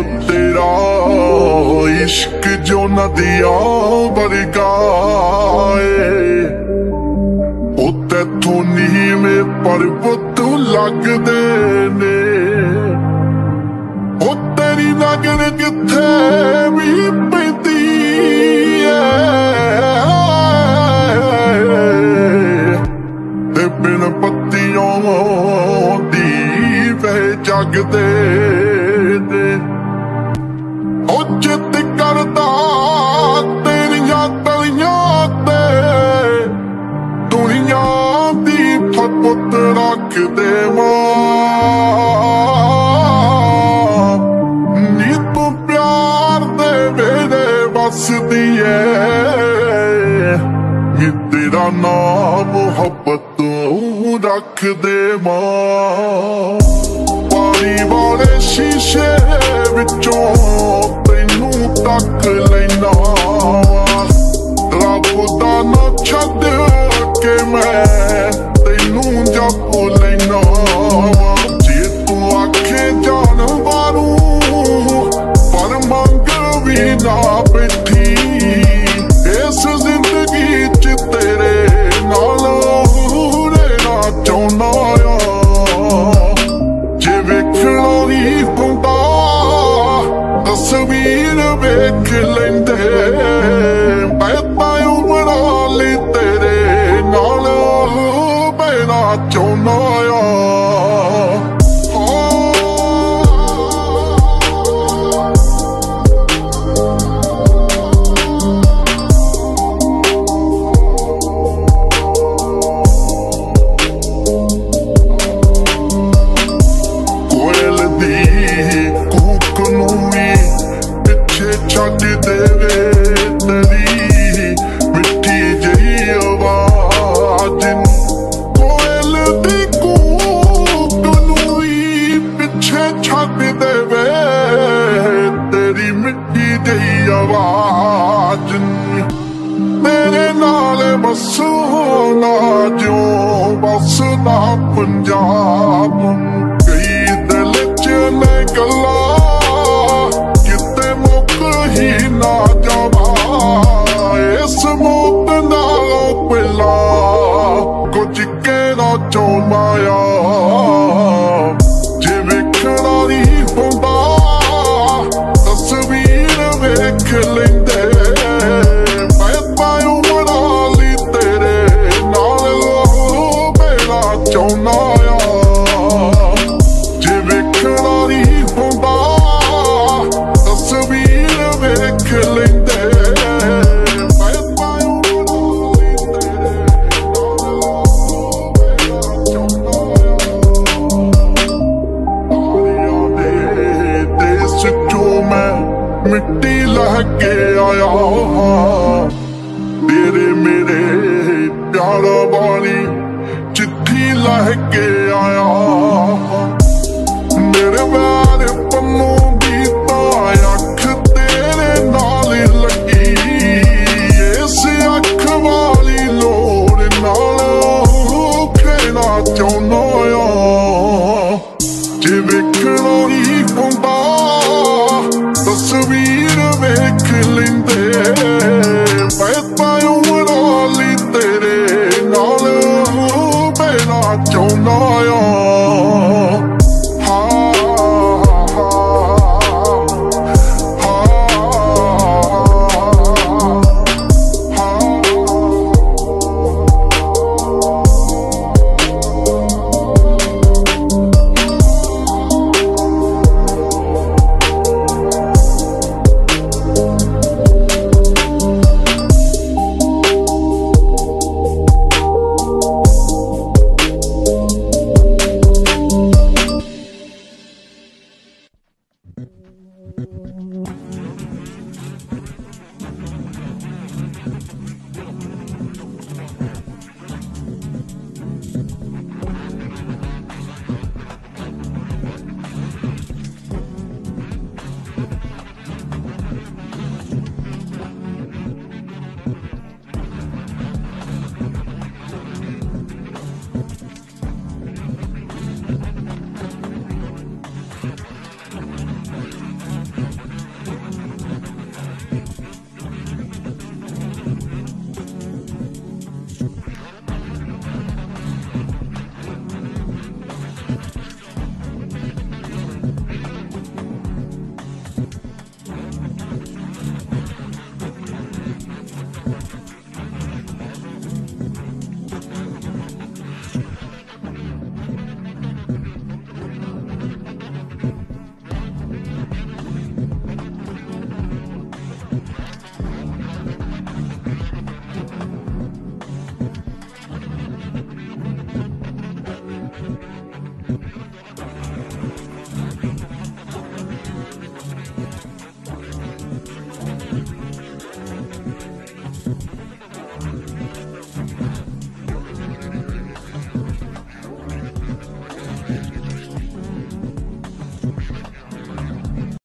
तेरा इश्क जो नदियां वर्गा ओ तैथों नीवें पर्वत लगदे ने ओ तेरी नगर किथे भी पैंदी ते बिन पत्तियों दी वे जगदे ने ओ चित करदा तेरियां तलियां ते दुनिया दी फकुत रख दे नी तू प्यार दे वेड़े बसदी नी तेरा नाम मुहब्बत रख दे पानी वाले शीशे विचों तैनू तक लैना रब दा ना छड्ड के मैं तैनू जप लैना जे तू आखे जानवारू पर मंग भी ना बैठी इस जिंदगी च तेरे नाल रहना चाहुंदा जे वेखना ही पौंदा तस्वीर वेख लैंदे मैं तां उमरा लई तेरे नाल बहना चाहुंदा छड्ड देवे तेरी मिठी जही आवाज कोयल दी कूक नूं भी पिछे छड्ड देवे तेरी मिठी जही आवाज तेरे नाल बसना जो बसदा पंजाब कई दिल च ने गल्लां ही ना जावा इस मौत नालों पहला कुछ कहना चाहुंदा जे वेखना नहीं पौंदा तस्वीर वेख लैंदे मैं तां उमरा लई तेरे नाल बहना चाहुंदा जे वेखना नहीं पौंदा तस्वीर वेख लैंदे मैं तां उमरा लई तेरे नाल देश चों मैं मिट्टी लह के आया तेरे मेरे प्यार वाली चिट्ठी लह के आया मेरे प्यार पन्नों दी अख तेरे नाल लगी इस अख वाली लोड़ नाल कहना चाहुंदा जे वेखना ही पौंदा तस्वीर वेख लैंदे मैं तां उमरा लई तेरे नाल बहना चाहुंदा